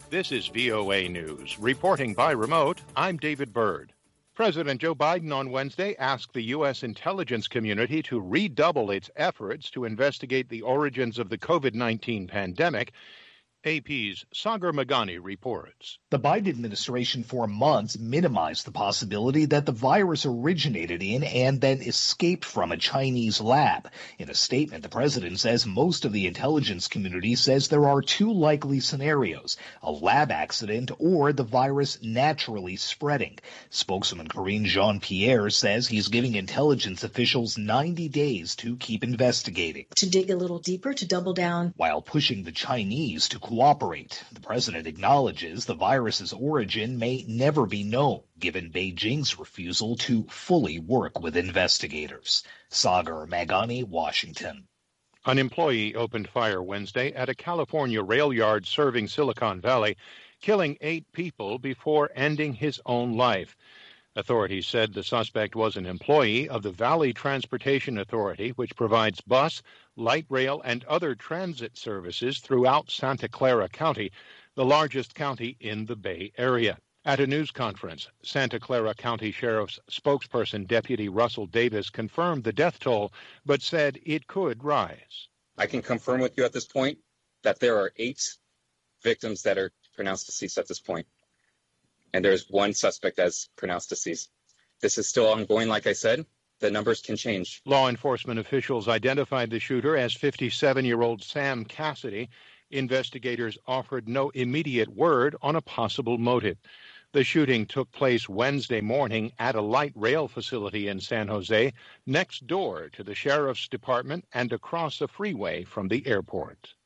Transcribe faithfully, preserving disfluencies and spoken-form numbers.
This is V O A News. Reporting by remote, I'm David Byrd. President Joe Biden on Wednesday asked the U S intelligence community to redouble its efforts to investigate the origins of the COVID nineteen pandemic. A P's Sagar Meghani reports. The Biden administration for months minimized the possibility that the virus originated in and then escaped from a Chinese lab. In a statement, the president says most of the intelligence community says there are two likely scenarios, a lab accident or the virus naturally spreading. Spokesman Karine Jean-Pierre says he's giving intelligence officials ninety days to keep investigating. To dig a little deeper, to double down. While pushing the Chinese to cooperate. The president acknowledges the virus's origin may never be known, given Beijing's refusal to fully work with investigators. Sagar Meghani, Washington. An employee opened fire Wednesday at a California rail yard serving Silicon Valley, killing eight people before ending his own life. Authorities said the suspect was an employee of the Valley Transportation Authority, which provides bus, light rail, and other transit services throughout Santa Clara County, the largest county in the Bay Area. At a news conference, Santa Clara County Sheriff's spokesperson, Deputy Russell Davis, confirmed the death toll, but said it could rise. I can confirm with you at this point that there are eight victims that are pronounced deceased at this point. And there's one suspect as pronounced deceased. This is still ongoing, like I said. The numbers can change. Law enforcement officials identified the shooter as fifty-seven-year-old Sam Cassidy. Investigators offered no immediate word on a possible motive. The shooting took place Wednesday morning at a light rail facility in San Jose, next door to the sheriff's department and across a freeway from the airport.